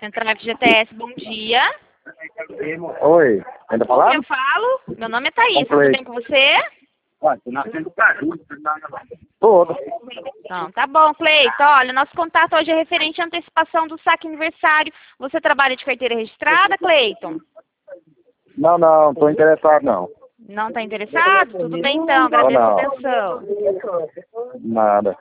Central FGTS, bom dia. Oi, ainda Com quem falar? eu falo? Meu nome é Thaís, Com tudo Cleiton. bem com você? Tudo. Então, tá bom, Cleiton. Olha, nosso contato hoje é referente à antecipação do saque aniversário. Você trabalha de carteira registrada, Cleiton? Não, tô interessado não. Não está interessado? Tudo bem, então. Agradeço a Não. atenção. Nada.